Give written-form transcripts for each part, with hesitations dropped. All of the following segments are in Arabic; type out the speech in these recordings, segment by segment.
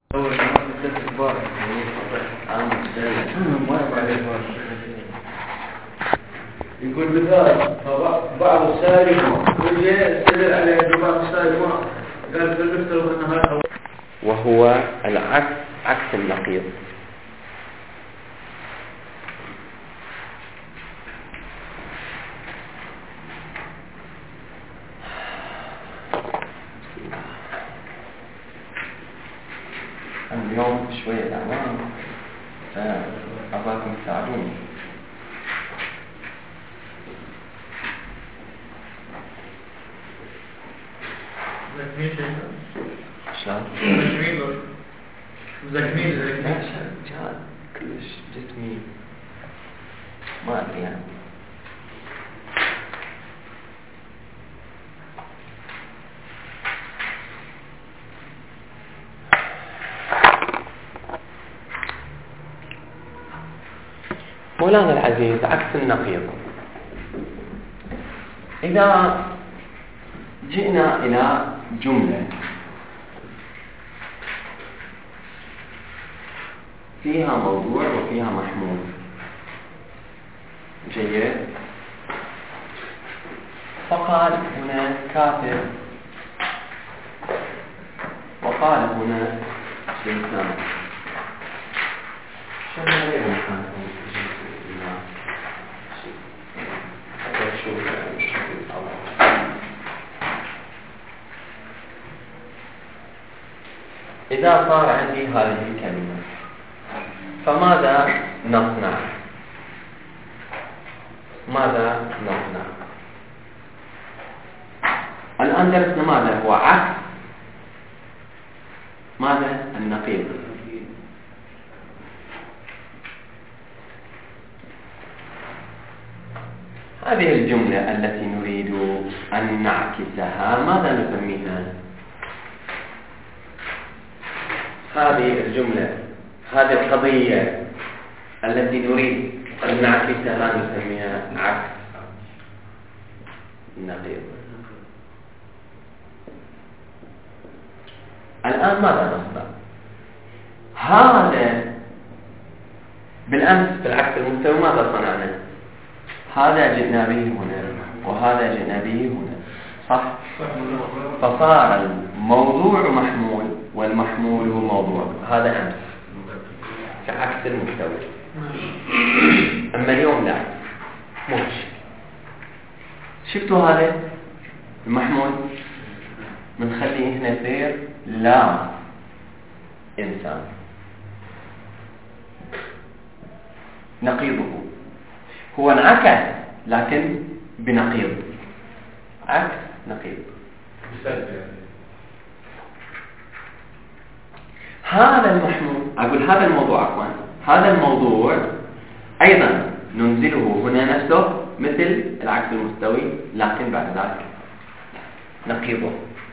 أول ما نتفق كبار يقول مثال بعض السالمة يستدل عليه بعض السالمة قال فلنفترض أن هذا وهو العكس عكس النقيض. اليوم شوية الأعوام فأباكم تساعدوني. شلون؟ مذاكرين كلش جسمي ما أدري يعني. مولانا العزيز، عكس النقيض. إذا جئنا إلى جملة فيها موضوع وفيها محمول، جيد، فقال هنا كاتب وقال هنا إنسان. إذا صار عندي هذه الكلمة فماذا نصنع؟ ماذا نصنع؟ الآن درسنا ماذا هو عكس ماذا النقيض. هذه الجملة التي نريد أن نعكسها ماذا نسميها؟ هذه الجملة، هذه القضية التي نريد أن نعكسها نسميها عكس النقيض. الآن ماذا نصنع؟ هذا بالأمس في العكس المستوي ماذا صنعنا؟ هذا جئنا به هنا وهذا جئنا به هنا، صح؟ فصار الموضوع محمول والمحمول هو موضوع. هذا أمس كعكس المستوي. أما اليوم لا، موش. شفتوا هذا المحمول بنخليه هنا يصير لا إنسان، نقيضه هو انعكس لكن بنقيض، عكس نقيض. هذا المحمول، أقول هذا الموضوع عفوا، هذا الموضوع أيضا ننزله هنا نفسه مثل العكس المستوي لكن بعد ذلك نقيضه.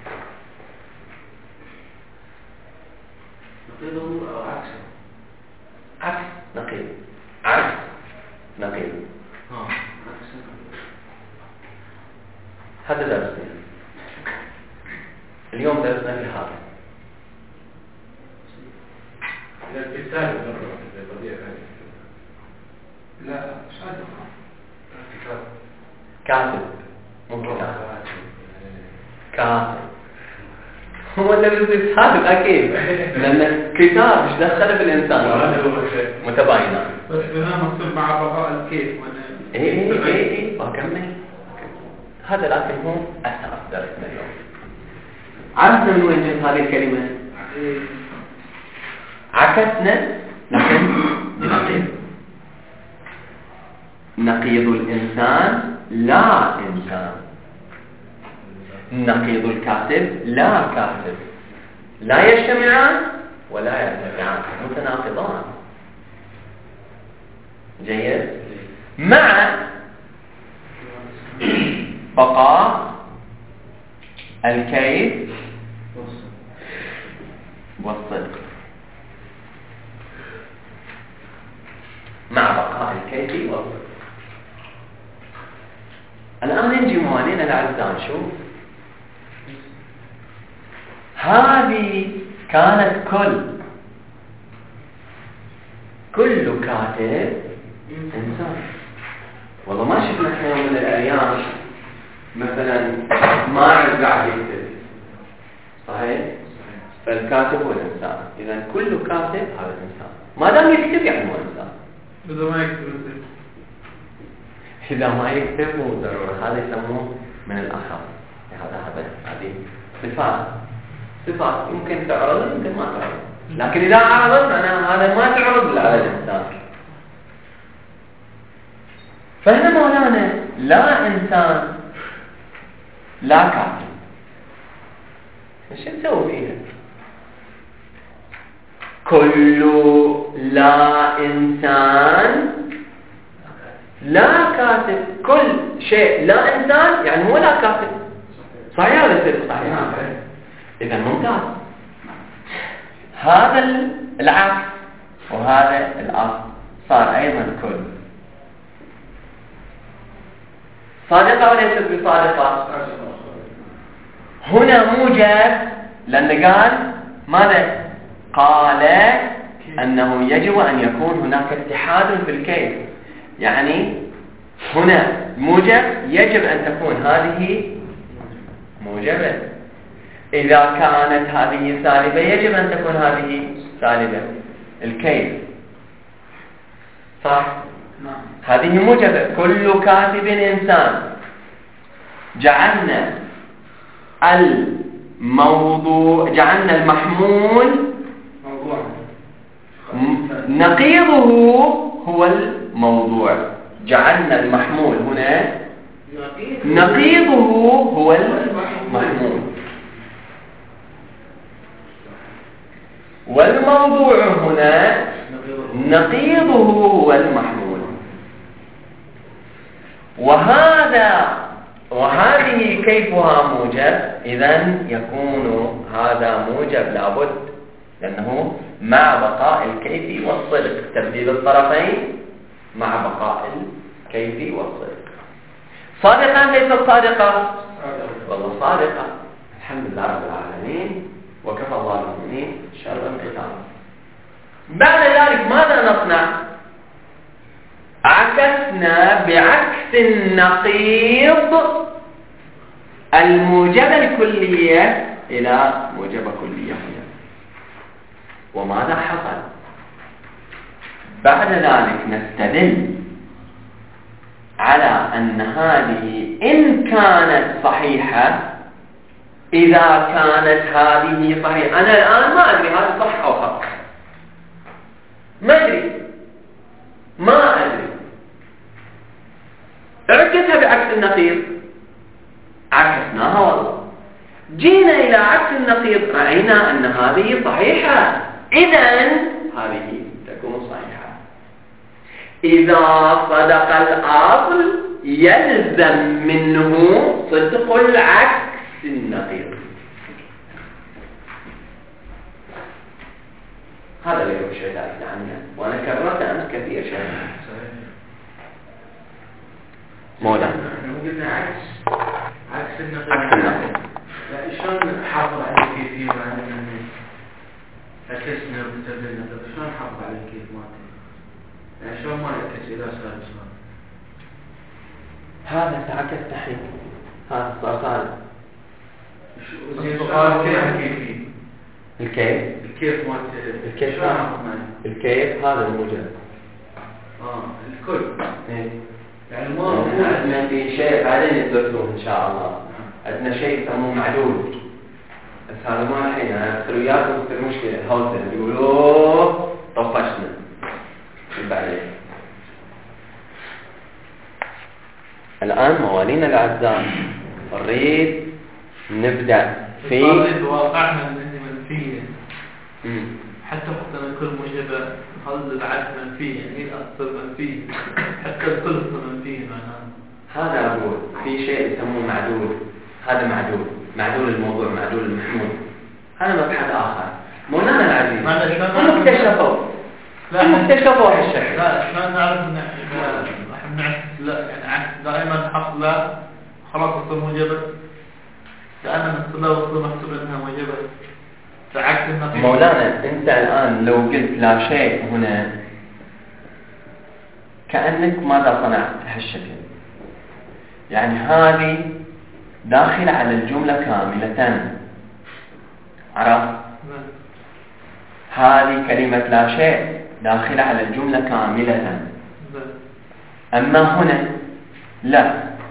نقيضه أو عكسه؟ عكس نقيض، عكس نقيض. هذا درسنا اليوم، درسنا في هذا. لا كاتب ممكن كاتب هو الذي يصير كاتب أكيد، لأن الكتاب مش دخل في الإنسان متباينة. بس هنا مقصود مع بقاء الكيف. إيه أكمل. هذا لكن هو أساس درسنا اليوم. عرفنا من وين جت هذه الكلمة؟ عكسنا لكن بنقيض. نقيض الإنسان لا إنسان، نقيض الكاتب لا كاتب، لا يجتمعان ولا يرتفعان، متناقضان. جيد، مع بقاء الكيف والصدق، مع بقاء الكيف والصدق. الآن نجي موالينا الأعزاء نشوف هذه كانت كل كل كاتب إنسان. والله ما شفنا احنا يوم من الأيام مثلا ما قاعد يكتب، صحيح؟ فالكاتب هو الإنسان. إذا كل كاتب هذا الإنسان، ما دام يكتب يعني هو إنسان. إذا ما يكتب إذا ما يكتب مو ضروري، هذا يسموه من الأخر. هذه صفات يمكن تعرض يمكن ما تعرض، لكن إذا عرضت أنا هذا ما تعرض على الإنسان. فهنا مولانا لا إنسان لا كاتب، ايش نسوي فيها؟ كل لا إنسان لا كاتب، كل شيء لا إنسان يعني هو لا كاتب. صحيح ولا ليس صحيح؟ إذا ممتاز. هذا العكس وهذا الأصل صار أيضا كل. صادقة وليست بصادقة؟ هنا موجب، لأن قال ماذا؟ قال أنه يجب أن يكون هناك اتحاد في الكيف. يعني هنا موجب يجب أن تكون هذه موجبة، إذا كانت هذه سالبة يجب أن تكون هذه سالبة. الكيف صح؟ هذه موجبة. كل كاتب إنسان. جعلنا المحمول نقيضه هو الموضوع. جعلنا المحمول هنا نقيضه هو المحمول، والموضوع هنا نقيضه هو المحمول. وهذه كيفها موجب، إذن يكون هذا موجب لابد، لأنه مع بقاء الكيف والصدق، تبديل الطرفين مع بقاء الكيف والصدق. صادقة ليست صادقة؟ والله صادقة. الحمد لله رب العالمين، وكفى الله المؤمنين شر القتال. بعد ذلك ماذا نصنع؟ عكسنا بعكس النقيض الموجبة الكلية إلى موجبة كلية. وماذا حصل؟ بعد ذلك نستدل على أن هذه إن كانت صحيحة، إذا كانت هذه صحيحة، أنا الآن ما أدري هذا صح أو خطأ، ما أدري. عكسها بعكس النقيض، عكسناها والله. جينا إلى عكس النقيض، رأينا أن هذه صحيحة، إذن هذه تكون صحيحة. إذا صدق الأصل يلزم منه صدق العكس النقيض. هذا اللي هو شيء لا عنه، وأنا كررت أمس كثير شيء. مولا قلنا عكس النقيض. شلون نحافظ على الكيفية مع أننا عكسنا وتبدلنا؟ شلون نحافظ على الكيف مالته؟ يعني شلون ما نعكس إذا صار إصرار؟ هذا تعكس تحريك، هذا صار الكيف مالته. الكيف هذا الموجب. الكل. يعني ما عندنا في شيء بعدين يدرسوه إن شاء الله. عندنا شيء يسموه معدول، بس هذا ما الحين. أنا أدخل وياكم في المشكلة هوسة يقولوه طفشنا بعدين. الآن موالينا الأعزاء نريد نبدأ في واقعنا اللي منفية. حتى قلنا كل موجبة هذا العكس منفي، يعني أصل منفي، حتى الكل منفي معناه. هذا أقول في شيء يسموه معدول. هذا معدول الموضوع، معدول المحمول. هذا مبحث آخر. مولانا العزيز هم اكتشفوا هالشيء. لا شلون نعرف إن إحنا نعكس؟ لا يعني عكس دائما حق لا خلاص تصير موجبة، دائما الصلة والصلة محسوب أنها موجبة. مولانا أنت الآن لو قلت لا شيء هنا كأنك ماذا صنعت هالشكل، يعني هذه داخل على الجملة كاملة، عرفت؟ هذه كلمة لا شيء داخل على الجملة كاملة، أما هنا لا،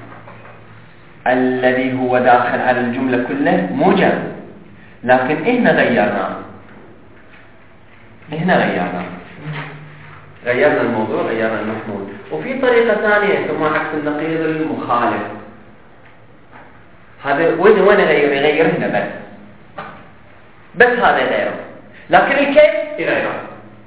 الذي هو داخل على الجملة كله موجب، لكن إحنا غيرنا الموضوع، غيرنا المحمول. وفي طريقة ثانية يسموها عكس النقيض المخالف. هذا وين يغير هنا بس هذا يغيره، لكن الكيف يغيره.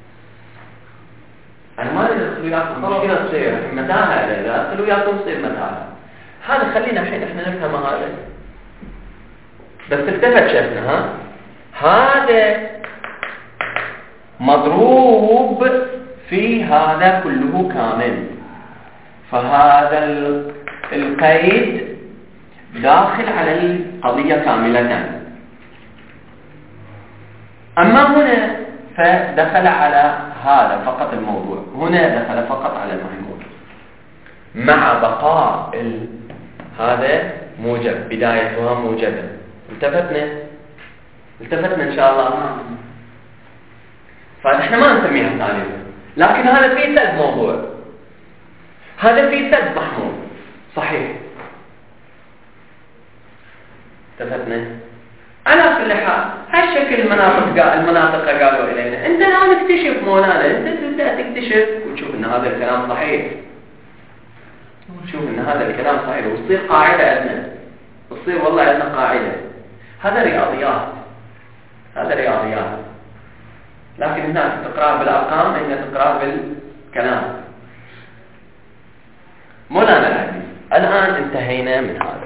أنا ما أدخل وياكم مشكلة تصير متاهة، إذا أدخل وياكم تصير متاهة. هذا خلينا الحين إحنا نفهم هذا بس التفت شفنا. هذا مضروب في هذا كله كامل، فهذا القيد داخل على القضية كاملة. أما هنا فدخل على هذا فقط الموضوع، هنا دخل فقط على المحمول مع بقاء هذا موجب، بدايتها موجبة. التفتنا إن شاء الله. فنحن ما نسميها ثالثة، لكن هذا فيه سد موضوع، هذا فيه سد محمول صحيح. التفتنا على كل حال. هالشكل المناطق قالوا إلينا أنت لا نكتشف مولانا، أنت تبدأ تكتشف وتشوف أن هذا الكلام صحيح، وتصير قاعدة عندنا، تصير والله عندنا قاعدة. هذا رياضيات، لكن الناس تقرأ بالأرقام، إنها تقرأ بالكلام. مولانا العزيز، الآن انتهينا من هذا.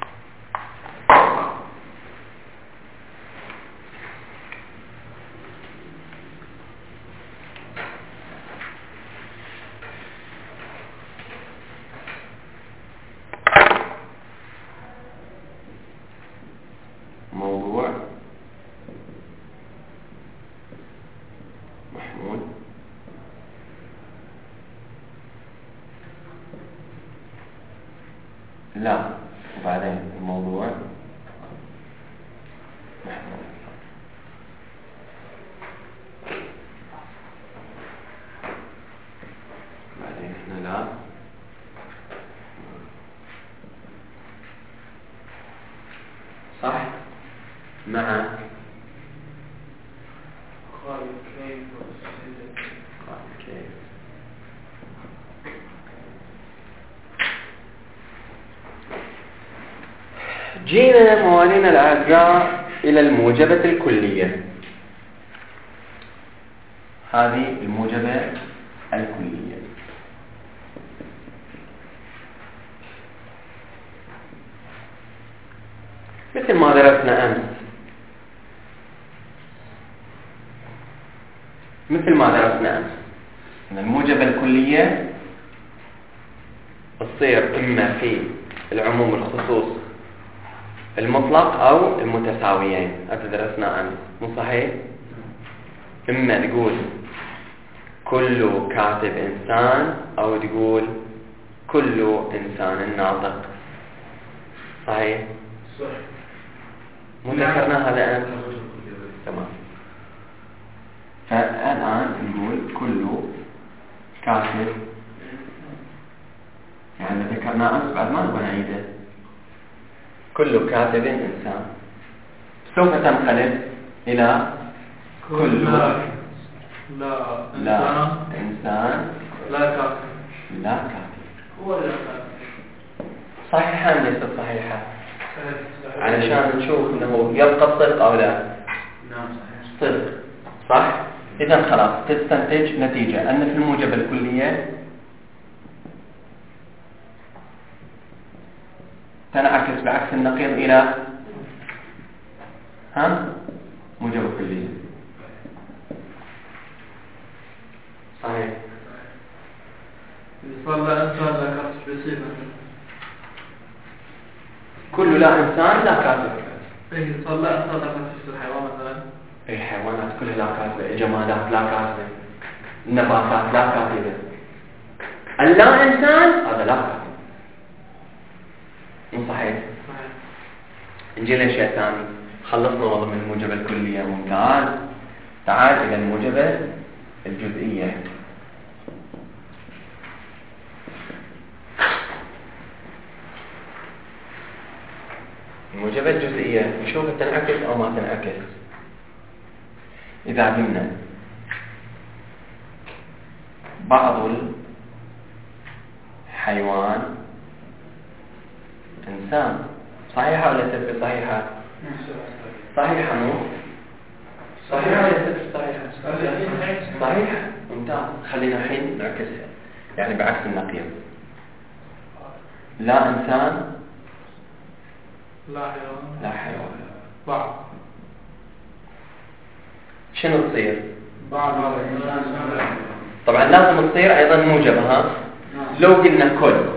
موضوع محمول لا، وبعدين الموضوع محمول. بعدين احنا لا صح مع جينا موالينا الأعزاء إلى الموجبة الكلية. هذه الموجبة الكلية مثل ما درسنا أمس، أن الموجبة الكلية تصير إما في العموم الخصوص المطلق أو المتساويين. هذا درسنا أمس مو صحيح؟ إما تقول كل كاتب إنسان، أو تقول كل إنسان ناطق. صحيح؟ مو ذكرنا هذا أمس؟ تمام. فالآن نقول كل كاتب، يعني ذكرنا أمس بعد ما نبغى نعيده. كل كاتب إنسان سوف تنقلب إلى كل لا إنسان لا كاتب. صحيحة ليست صحيحة؟ علشان نشوف أنه يبقى الصدق أو لا. نعم صدق صح؟ إذا خلاص تستنتج نتيجة أن في الموجبة الكلية تنعكس بعكس النقيض إلى موجبة كلية. صحيح. صلى إنسان لا كاتب بصيبة. كل لا إنسان لا كاتب. صلى إنسان لا كاتب في الحيوان مثلا. الحيوانات كلها لا كاتبة، الجمادات لا كاتبة، النباتات لا كاتبة. اللا إنسان هذا لا كائن. مو صحيح؟ نجي لشيء ثاني. خلصنا والله من الموجبة الكلية، ممتاز. تعال إلى الموجبة الجزئية. الموجبة الجزئية نشوف تنعكس أو ما تنعكس. إذا قلنا بعض الحيوان إنسان، صحيحة ولا تثبت صحيحة؟ صحيحة مو؟ صحيحة ولا تثبت صحيحة؟ صحيحة. ممتاز. خلينا الحين نعكسها، يعني بعكس النقيض. لا إنسان لا حيوان. بعض. شنو تصير؟ بعض. طبعا لازم تصير أيضا موجبة. ها؟ لو قلنا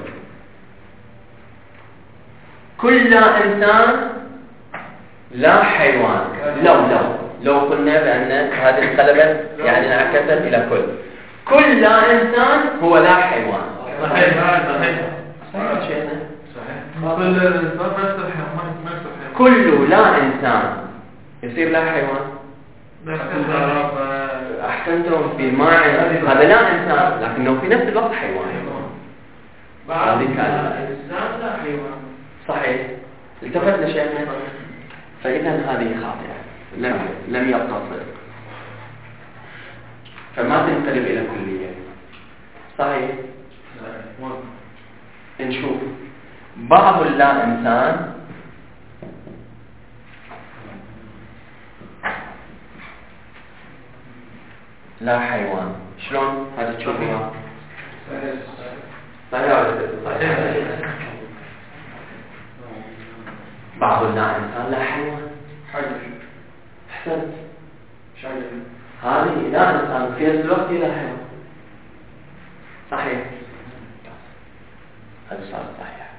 كل لا إنسان لا حيوان. لو قلنا بأن هذه انقلبت يعني انعكست إلى كل لا إنسان هو لا حيوان. صحيح. شيخنا كل الإنسان نفس الحيوان. كل لا إنسان يصير لا حيوان. أحسنتم في المعنى. هذا لا إنسان لكنه في نفس الوقت حيوان. هذه كلمة إنسان لا حيوان. صحيح. التفتنا شيئا. فإذا هذه خاطئة، لم يبقى صدق، فما تنقلب إلى كلية. صحيح. نشوف بعض اللا إنسان لا حيوان. شلون هذا تشوفها؟ صحيح. بعض اللا إنسان لا حيوان. أحسنت. هذه لا إنسان في نفس الوقت لا حيوان. صحيح. هذا صار صحيح.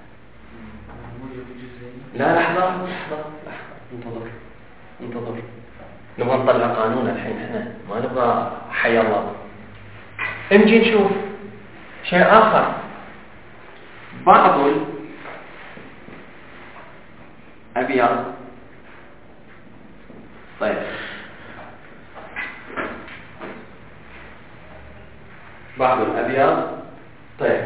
لا لحظة انتظر نبغى نطلع قانون الحين. احنا ما نبغى حي الله. نجي نشوف شيء آخر. بعض الأبيض طيب بعض الأبيض طيب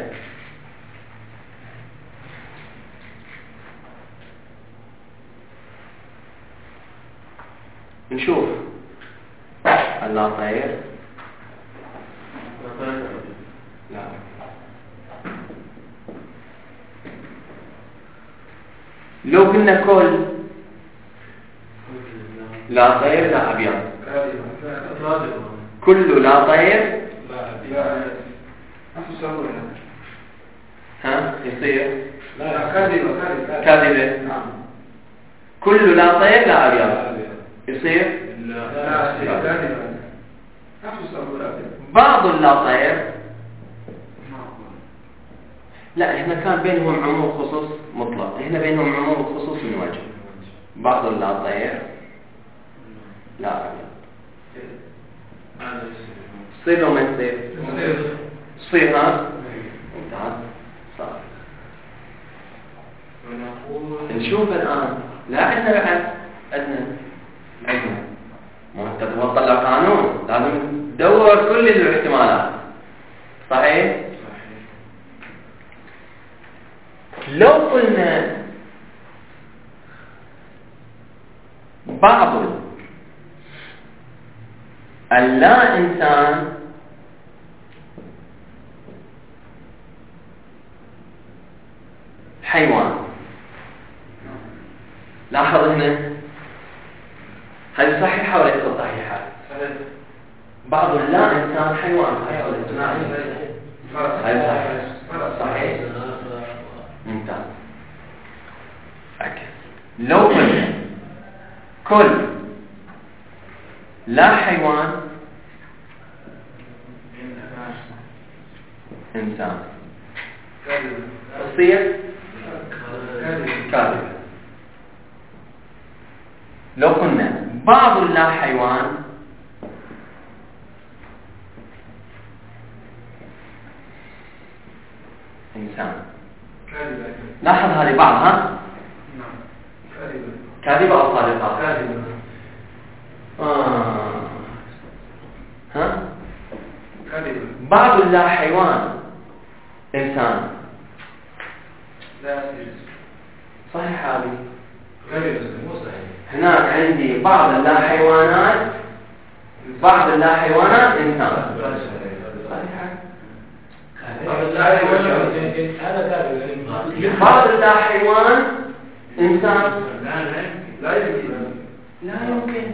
نشوف اللا طير. لا لو قلنا لا طير لا أبيض. كل لا طير ها يصير كاذبة. كل لا طير لا أبيض يصير بعض اللا طير. لا هنا كان بينهم عموم خصوص مطلق، هنا بينهم عموم خصوص من وجه. بعض اللا طير لا أبيض. تصير لو ما تصير؟ تصير. ها؟ ممتاز. صار. نشوف الآن. لا عندنا بعد عندنا ما انت تبغى تطلع قانون لازم تدور كل الاحتمالات. صحيح؟ لو قلنا بعض اللا إنسان حيوان. لاحظ هنا هذه صحيحة ولا ليست صحيحة؟ بعض اللا إنسان حيوان. صحيح ولا هذه صحيح. ممتاز. لو قلنا كل لا حيوان إنسان تصير كاذبة. لو قلنا بعض اللا حيوان إنسان. كاذبة. لاحظ هذه بعض ها؟ نعم. كاذبة. كاذبة أو صادقة؟ كاذبة. ها؟ كاذبة. بعض اللا حيوان إنسان. لا يصير. صحيح هذه؟ كاذبة مو صحيح. هناك عندي بعض اللا حيوانات إنسان. صحيح. هذا كاذب. بعض اللا حيوان إنسان. لا يمكن. لا يمكن.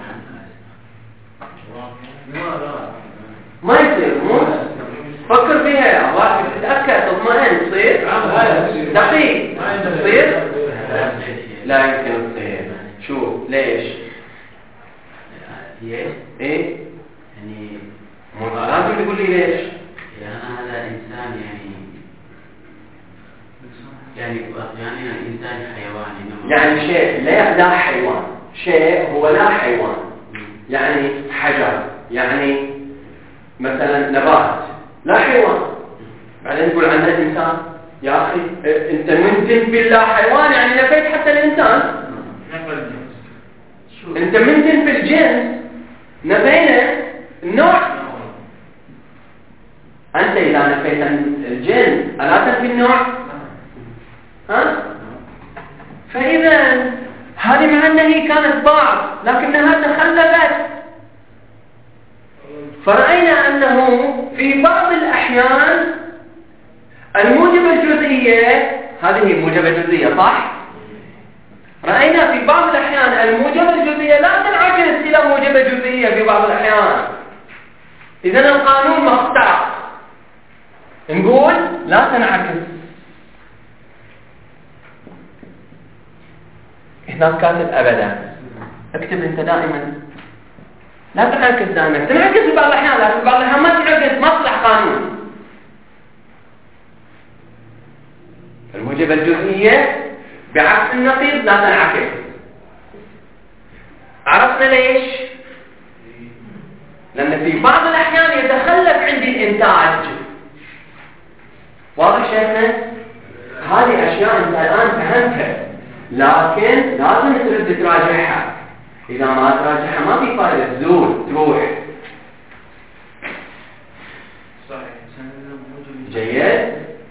ما يصير. مو فكر فيها يا واحد، تتأكد تطمئن. تصير دقيق. تصير لا يمكن تصير. شوف ليش؟ ايه يعني لازم تقول لي ليش. يعني هذا إنسان يعني إنسان حيواني. يعني شيء لا حيوان، شيء هو لا حيوان، يعني حجر، يعني مثلا نبات لا حيوان. بعدين تقول عنه إنسان. يا أخي أنت من تنفي اللا حيوان يعني نفيت حتى الإنسان. أنت من تنفي الجنس نفينا النوع. أنت إذا نفيت الجنس ألا تنفي النوع؟ ها؟ فإذا هذه مع أنها هي كانت بعض لكنها تخلفت، فرأينا أنه في بعض الأحيان الموجبة الجزئية، هذه هي موجبة جزئية صح؟ رأينا في بعض الأحيان الموجبة الجزئية لا تنعكس إلى موجبة جزئية في بعض الأحيان. إذن القانون مخطأ، نقول لا تنعكس. هناك كاتب أبدا، اكتب أنت دائما لا تنعكس دائما. تنعكس في بعض الأحيان لكن في بعض الأحيان ما تنعكس. مصلح قانون الموجبة الجزئية بعكس النقيض لا تنعكس. عرفنا ليش؟ لأن في بعض الأحيان يتخلف عندي الإنتاج. واضح شيخنا؟ هذه أشياء أنت الآن فهمتها، لكن لازم ترد تراجعها. إذا ما تراجعها ما في فائدة، تزول تروح. جيد؟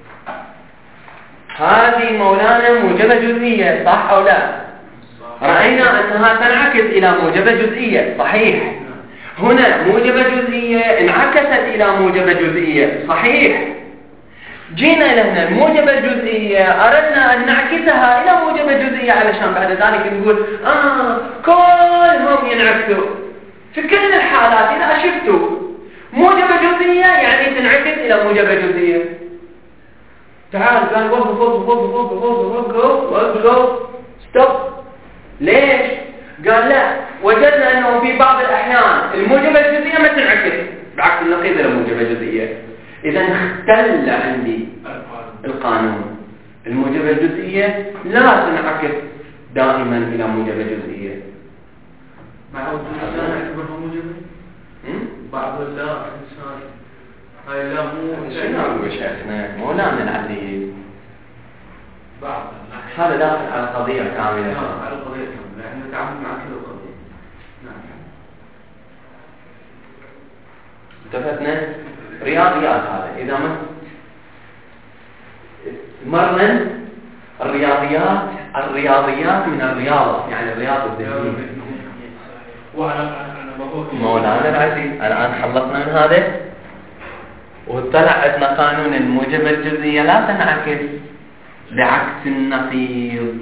هذه مولانا موجبة جزئية صح أو لا؟ رأينا أنها تنعكس إلى موجبة جزئية صحيح. هنا موجبة جزئية انعكست إلى موجبة جزئية صحيح. جينا لهنا الموجبة الجزئية أردنا أن نعكسها إلى موجبة جزئية علشان بعد ذلك نقول كلهم ينعكسوا. في كل الحالات إذا شفتوا موجبة جزئية يعني تنعكس إلى موجبة جزئية. تعال قال وقف ستوب. ليش؟ قال لا، وجدنا أنه في بعض الأحيان الموجبة الجزئية ما تنعكس بعكس النقيض إلى موجبة جزئية. إذا اختل عندي القانون. الموجبة الجزئية لا تنعكس دائما إلى موجبة جزئية. بعض الإنسان يعتبرها موجبة؟ بعض اللا إنسان هاي لا مو شنو أقول شيخنا مولانا العزيز؟ بعض هذا داخل على قضية كاملة. على قضية كاملة، لأنه نتعامل مع كل القضية. نعم. اتفقنا؟ رياضيات هذا إذا ما مرن الرياضيات من الرياضة، يعني الرياضة الذهنية. مولانا العزيز الآن خلصنا من هذا وطلع عندنا قانون الموجبة الجزئية لا تنعكس بعكس النقيض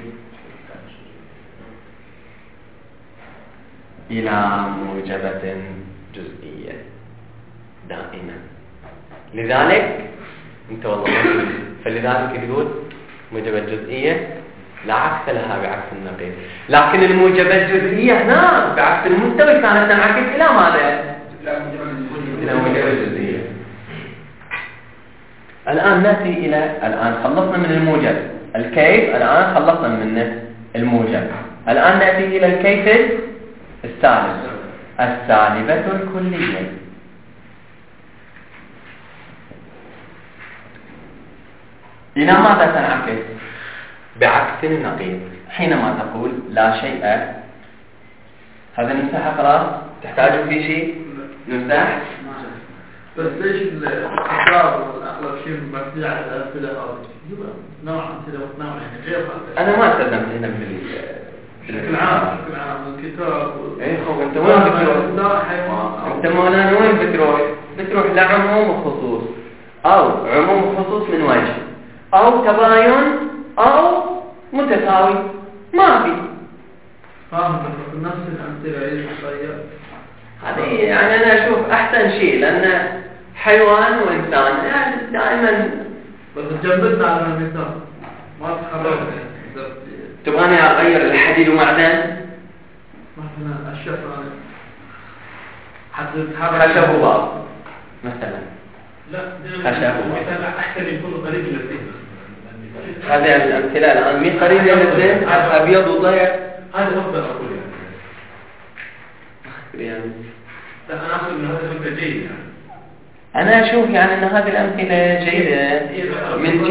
إلى موجبة جزئية دائما. لذلك انت والله فلذلك تقول موجبة جزئية لا عكس لها بعكس النقيض، لكن الموجبة الجزئية هنا بعكس المستوي كانت تنعكس إلى ماذا؟ إلى موجبة جزئية. الآن نأتي إلى الآن خلصنا من الموجب الكيف، الآن خلصنا من الموجب. الآن نأتي إلى الكيف الثالث السالبة الكلية. إلى ماذا تنعكس؟ بعكس النقيض. حينما تقول لا شيء، هذا نمسحه خلاص؟ تحتاجوا في شيء؟ نمسح؟ بس ليش الأفكار والأغلب شيء مبني على الأمثلة هذه؟ نوع أمثلة وتنوع يعني غير أنا ما استخدمت هنا بشكل عام الكتاب. إيه هو أنت وين بتروح؟ أنت مولانا وين بتروح؟ بتروح لعموم وخصوص، أو عموم وخصوص من وجه، أو تباين أو متساوي، ما في. فاهم نفس الأمثلة إيه طيب؟ هذه يعني أنا أشوف أحسن شيء، لأن حيوان وإنسان يعني دائما. بس جنبتنا على المثال ما تخرج. تبغاني أغير الحديد ومعدن؟ مثلا الشفرة خشب وباب مثلا. لا خشب مثلا أحسن يكون قريب للذهن. هذه الأمثلة الآن مين قريب للذهن؟ أبيض وضيع. هذا أفضل أقول يعني. لا أنا أقول إن هذا فكرة جيد يعني. أنا أشوف يعني أن هذه الأمثلة جيدة من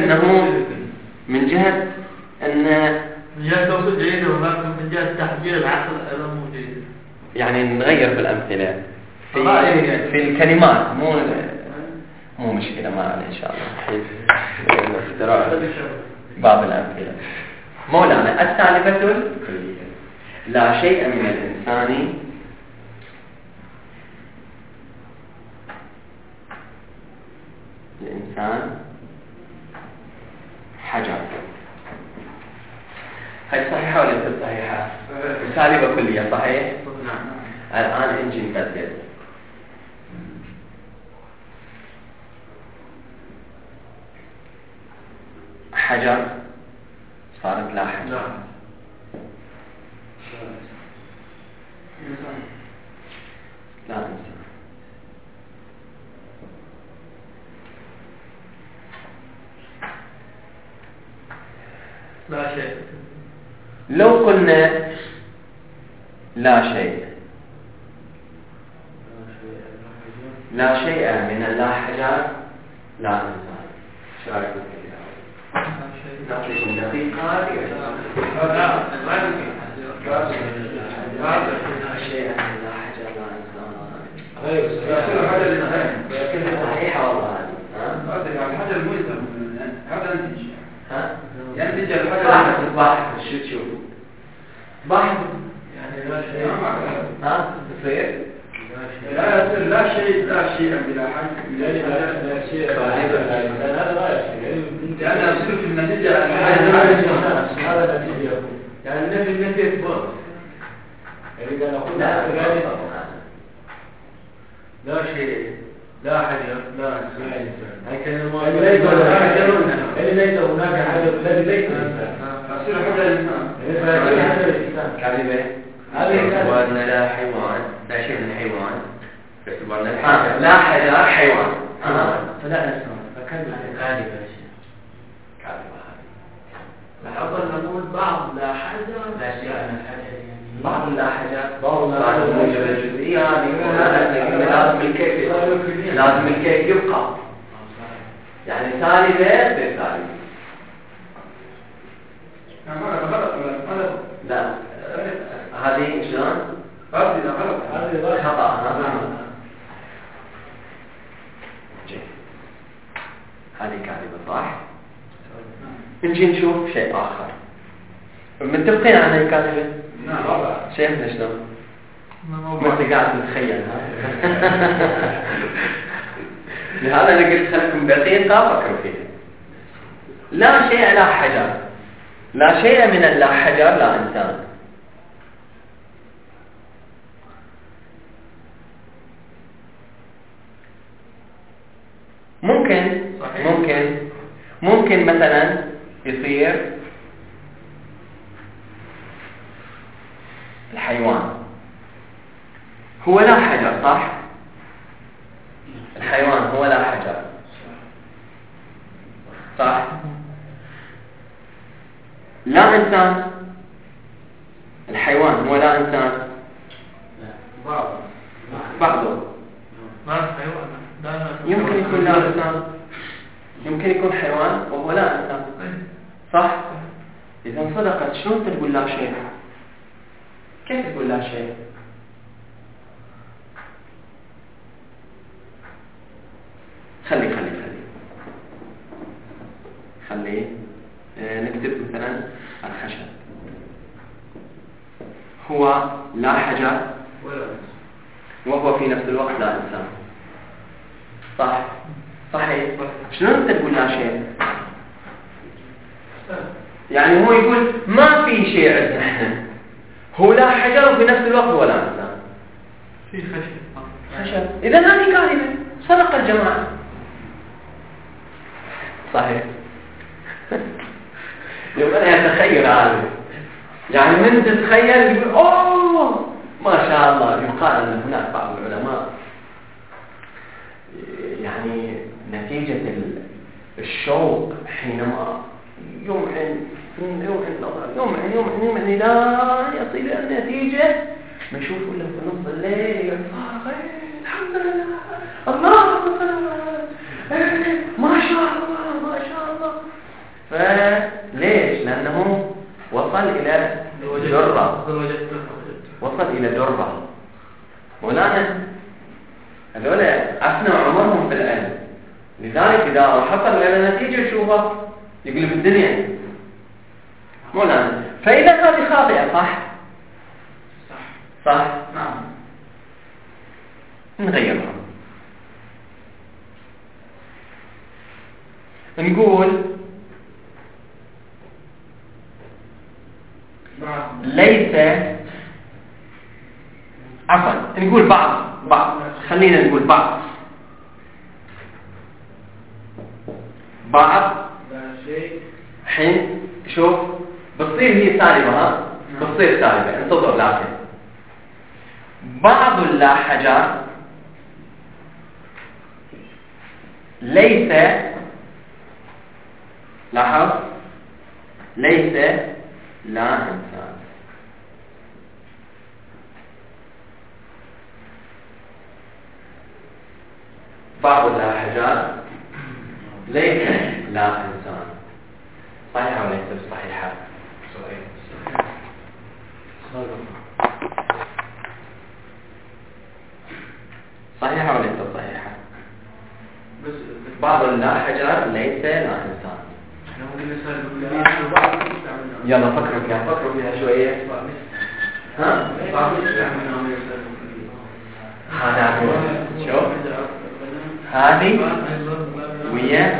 جهة أن توصل جيدة، ولكن من جهة تحجير العقل أيضا مو جيدة. يعني نغير بالأمثلة في الكلمات، مو مشكلة، ما عليه إن شاء الله. بعض الأمثلة مولانا السالفة الكلية. لا شيء من الإنسان حجر. هاي صحيحة ولا ليست صحيحة؟ سالبة كلية صحيح؟ الآن نجي نبدل. حجر صارت لا حجر. لا إنسان. لا شيء. لو قلنا لا شيء، لا شيء من اللا حجر لا إنسان، شو رأيك بالكلام؟ نعطيكم دقيقة. لا شيء من اللا حجر لا إنسان. صحيحة والله. هذا الحجر مو يسمى هذا نتيجة. ينتج بحث شو تشوف؟ بحث يعني لا شيء. تصير؟ لا شيء بلا حد. لا شيء. هذا لا شيء. يعني أصير في النتيجة هذا نتيجة. يعني النفي إثبات. إذا نقول لا شيء لا حجر لا إنسان. هاي كلمات. ليس هناك حجر الذي ليس إنسان. أصير حجر الإنسان. كلمة. باعتبارنا لا حيوان، لا شيء من الحيوان. باعتبارنا لا حجر حيوان. فلا إنسان. فكلمة كاذبة. كاذبة. الأفضل نقول بعض لا حجر لا شيء من الحجر. بعض لا حجر. بعض موجب الجزئية يعني لازم الكيف يبقى. يعني سالبة بسالبة. لا هذه شلون؟ هذه خطأ. هذه كاذبة صح؟ نجي نشوف شيء آخر. متفقين عن الكاذبة؟ نعم. شايفنا شلون؟ ما انت قاعد تتخيل. لهذا انا قلت خليكم دقيقة فكروا فيها. لا شيء لا حجر. لا شيء من اللا حجر لا إنسان. ممكن مثلا يصير الحيوان هو لا حجر صح؟ الحيوان هو لا حجر صح؟ لا إنسان. الحيوان هو لا إنسان. بعضه ما حيوان. يمكن يكون لا إنسان. يمكن يكون حيوان وهو لا إنسان، صح؟ إذا صدقت شلون تقول لا شيء؟ كيف تقول لا شيء؟ خلي نكتب مثلا الخشب هو لا حجر وهو في نفس الوقت لا إنسان، صح؟ صحيح؟ شلون تقول لا شيء؟ يعني هو يقول ما في شيء عندنا احنا، هو لا حجر وفي نفس الوقت هو لا إنسان، في خشب. إذا هذه كاذبة، صدق الجماعة، صحيح. يبقى يتخيل هذا، يعني من تتخيل يقول أوه ما شاء الله. يقال أن هناك بعض العلماء يعني نتيجة الشوق حينما يمعن لا يصل إلى النتيجة ما يشوف إلا في نص الليل يفارغ الحمد لله الله ما شاء الله. فليش؟ لأنه وصل إلى درة. مولانا هذول أفنوا عمرهم في العلم، لذلك إذا حصل إلى نتيجة شوفها يقلب الدنيا. مولانا فإذا هذه خاطئة، صح؟ نعم. نغيرها، نقول ليس، عفوا نقول بعض، خلينا نقول بعض حين شوف بتصير هي سالبة، بتصير سالبة، انتظر. لكن بعض اللاحجات ليس، لاحظ، ليس لا إنسان. بعض اللاحجات ليس لا إنسان. صحيحة ولا ليس صحيحة؟ صحيحة ولا ليس صحيحة؟ بعض اللاحجات ليس لا إنسان. يلا فكروا فيها شوية. ها؟ هذا شوف هذه ويا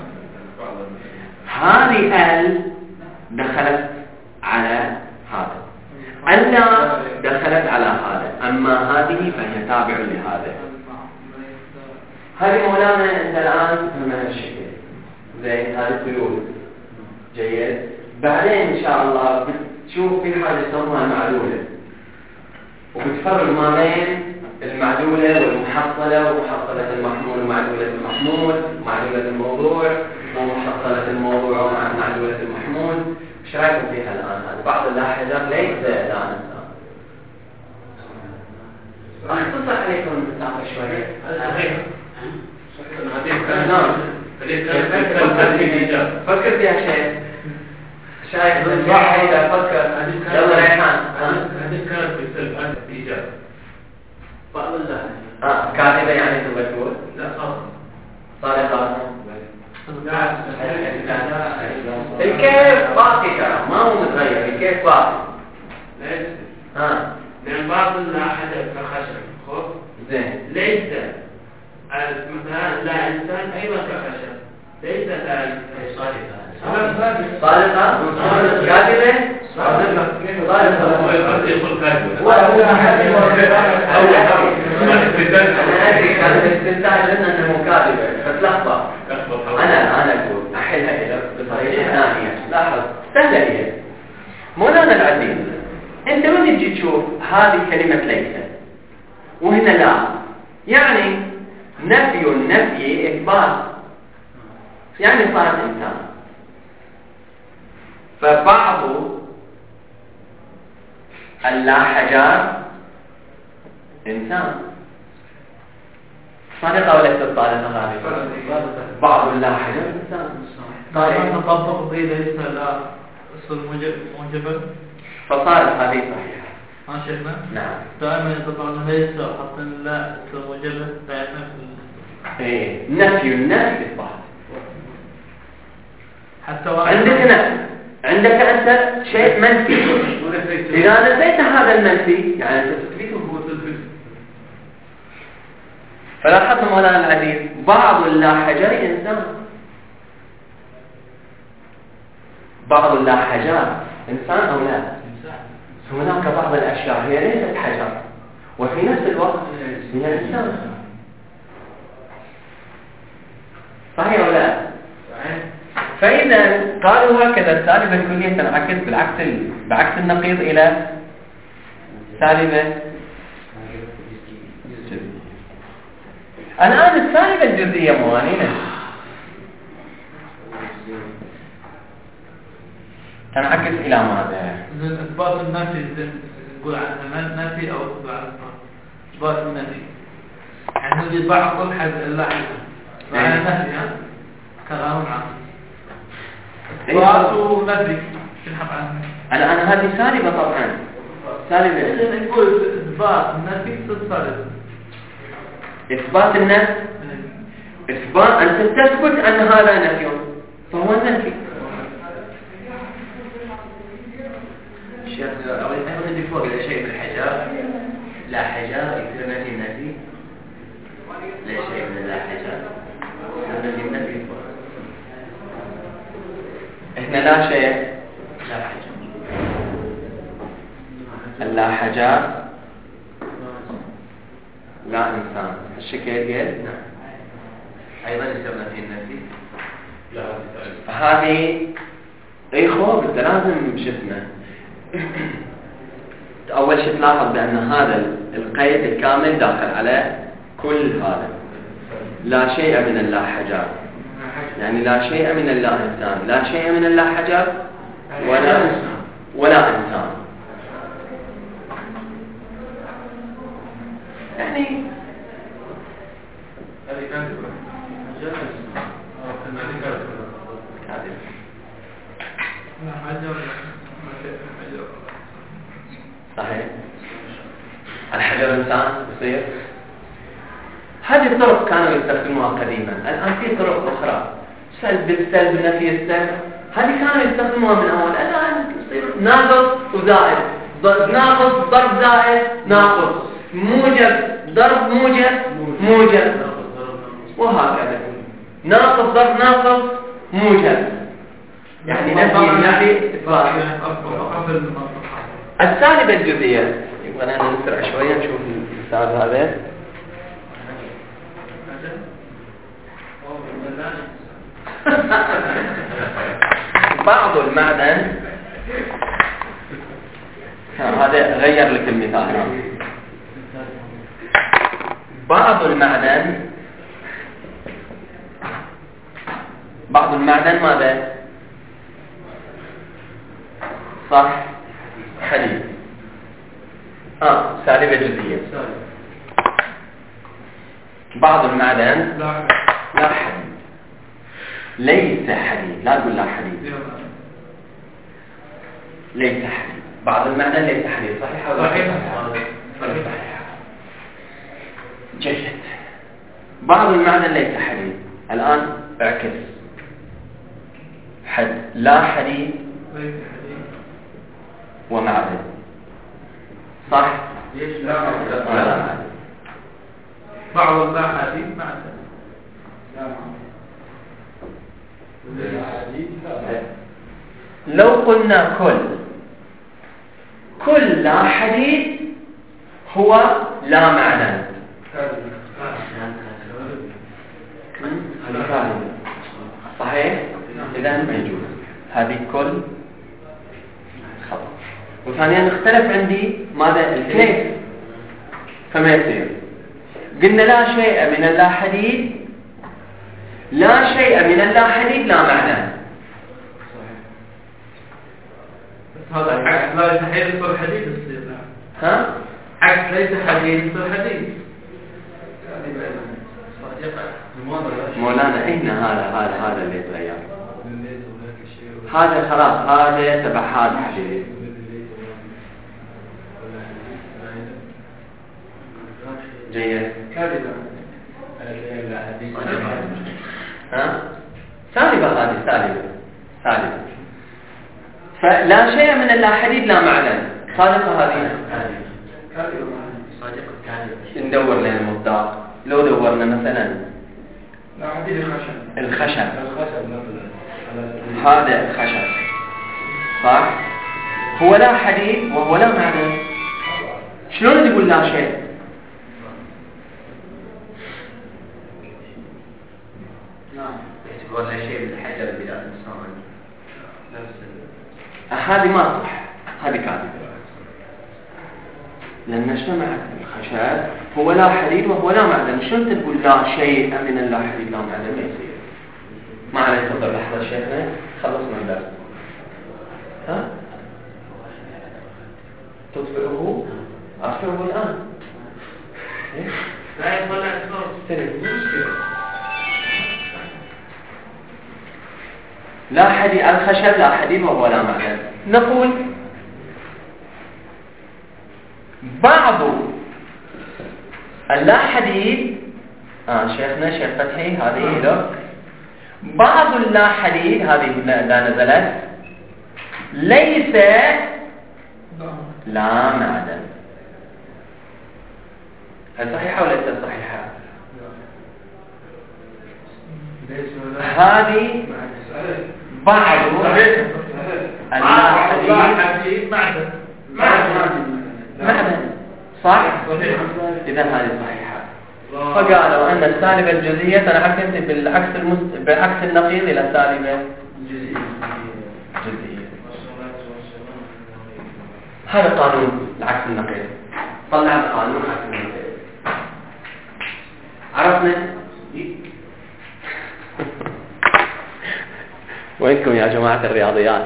هذه ال دخلت على هذا، ألا دخلت على هذا، أما هذه فهي تابع لهذا. هذه مولانا أنت الآن من الشكل زين، هذا الحلول جيد. بعدين إن شاء الله بتشوف في حاجة اسمها المعلولة، وبتفرق ما بين المعلولة والمحصلة، ومحصلة المحمول ومعلولة المحمول، ومعلولة الموضوع ومحصلة الموضوع ومعلولة المحمول. ايش رايكم فيها الآن؟ بعض اللاحظات ليس لا ننسى. راح تصل عليكم المسافة شوية. فكر فيها شيء. شايف الصح إذا فكر. يلا ريحان. هذه كانت في سلب هذا الإيجاب. بعض الله. كاذبة يعني تبغى تقول؟ لا صادقة. الكيف باقي ترى ما هو متغير، الكيف باقي. ليس. لأن بعض اللاحظة كخشب. خب. زين. ليس. مثلا لا إنسان أيضا كخشب. ليس لا إنسان. صادقة. كاذبة. صادقة. أنا أدري كان الاستنتاج أنه كاذبة فتلخبط. أنا أقول أحلها بطريقة ثانية. لاحظ سهلة هي. مولانا العزيز، أنت من تجي تشوف هذه كلمة ليس وهنا لا، يعني نفي إثبات، يعني صار إنسان. فبعض اللاحجات إنسان، صادقة ولا ليست صادقة هذه؟ بعض اللاحجة إنسان. طيب تطبق ضي ليس لا اصل موجبا فصارت هذه صحيحة. ها شيخنا؟ نعم. دائما يطبقون ليس وحطين لا اصل موجبا دائما إيه نفي النفي إثبات. حتى عندك نفي، عندك أنت شيء منفي، إذا نفيت هذا المنفي يعني أنت تثبته هو تثبت. فلاحظوا مولانا العزيز بعض اللاحجات إنسان، بعض اللاحجات إنسان أو لا؟ هناك بعض الأشياء هي ليست حجر وفي نفس الوقت هي إنسان. صحيح ولا لا؟ فإذا قالوا هكذا السالبة الكلية تنعكس بعكس النقيض إلى سالبة جزئية. الآن السالبة الجزئية موانينا تنعكس إلى ماذا؟ إثبات النفي نقول عنها نفي أو إثبات النفي يعني نجي بعض الحد اللاحظة معنى نفي كلام عام إثبات ونفي تنحب عنه. الآن هذه سالبة طبعا سالبة. نقول إثبات النفي تتصرف إثبات النفي إثبات أنت تثبت أن هذا نفي فهو النفي. شيخ أول ما ندي فوق إلى شيء من الحجار لا حجار يصير نفي النفي لا شيء من لا حجار نفي النفي فوق. إحنا لا شيء لا حجار اللا حجار لا إنسان الشكل قال نعم أيضا يصير نفي النفي لا هذه أي خوف أنت لازم شفنا أول شيء تلاحظ بأن هذا القيد الكامل داخل على كل هذا لا شيء من اللا حجار يعني لا شيء من اللا إنسان لا شيء من اللا حجار ولا إنسان يعني هذه كانت جائز أو كذلك صحيح الحجر إنسان يصير. هذه الطرق كانوا يستخدموها قديما. الآن في طرق أخرى سلب السلب نفي السلب هذه كانوا يستخدموها من أول. الآن يصير ناقص وزائد ناقص ضرب زائد ناقص موجب ضرب موجب وهكذا ناقص ضرب ناقص موجب يعني نفي إثبات. السالبة الجزئية يبغى أنا نسرع شوية نشوف المثال هذا. بعض المعدن هذا غير لك المثال. بعض المعدن ماذا؟ صح حديد سالبة جزئية. بعض المعدن لا حديد ليس حديد لا تقول لا حديد ليس حديد. بعض المعدن ليس حديد صحيح ولا صحيح؟ جيد. بعض المعدن ليس حديد. الآن اعكس لا حديد ومعدن صح؟ ليش لا معدن؟ بعض اللا حديد معدن لو قلنا كل لا حديد هو لا معدن صحيح؟ إذا ما يجوز هذه كل خطأ. وثانيا نختلف عندي ماذا الكيف فما يصير. قلنا لا شيء من اللا حديد لا شيء من اللا حديد لا معنى. هذا عكس لا حديد يصير حديد يصير ها؟ عكس ليس حديد يصير حديد مولانا هنا هذا اللي تغير، هذا خلاص هذا تبع هذا حديث. جيد. سالبة هذه سالبة. فلا شيء من اللاحديد لا معدن. صادقة هذه. ندور لنا المصداق. لو دورنا مثلا الخشب هذا الخشب صح؟ هو لا حديد وهو لا معدن. شلون تقول لا شيء؟ ولا شيء من الحجر بلا انسان. هذه ما صح، هذه كاذبة. لأن اجتمعت الخشب هو لا حديد وهو لا معدن. شلون تقول لا شيء من اللا حديد لا معدن؟ ما يصير. ما عليك. تفضل لحظة شيخنا، خلصنا الدرس. ها؟ تطفئه؟ أطفئه الآن. لا يطلع الصوت. لا حديد الخشب لا حديد وهو لا معدن. نقول بعض اللا حديد شيخنا شيخ فتحي هذه له بعض اللا حديد هذه لا نزلت ليس لا معدن. هل صحيحة ولا ليست صحيحة؟ هذه بعض الحديد معدن صح؟ إذا هذه صحيحة. فقالوا أن السالبة الجزئية تنعكس بالعكس النقيض إلى سالبة جزئية. هذا قانون العكس النقيض. طلع القانون العكس النقيض. عرفنا؟ وينكم يا جماعة الرياضيات؟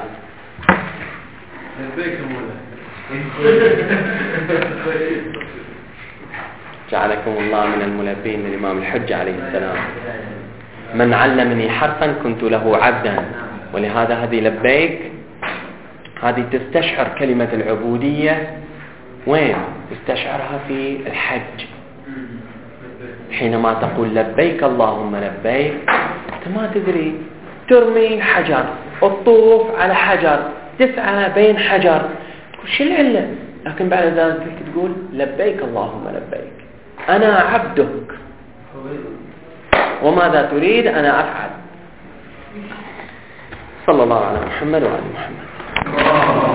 جعلكم الله من الملبين للإمام الحج عليه السلام. من علمني حرفا كنت له عبدا. ولهذا هذه لبيك هذه تستشعر كلمة العبودية. وين تستشعرها؟ في الحج. حينما تقول لبيك اللهم لبيك أنت ما تدري، ترمي حجر، الطوف على حجر، تسعى بين حجر، شو العلة؟ لكن بعد ذلك تقول لبيك اللهم لبيك، أنا عبدك وماذا تريد أنا أفعل. صلى الله على محمد وعلى محمد.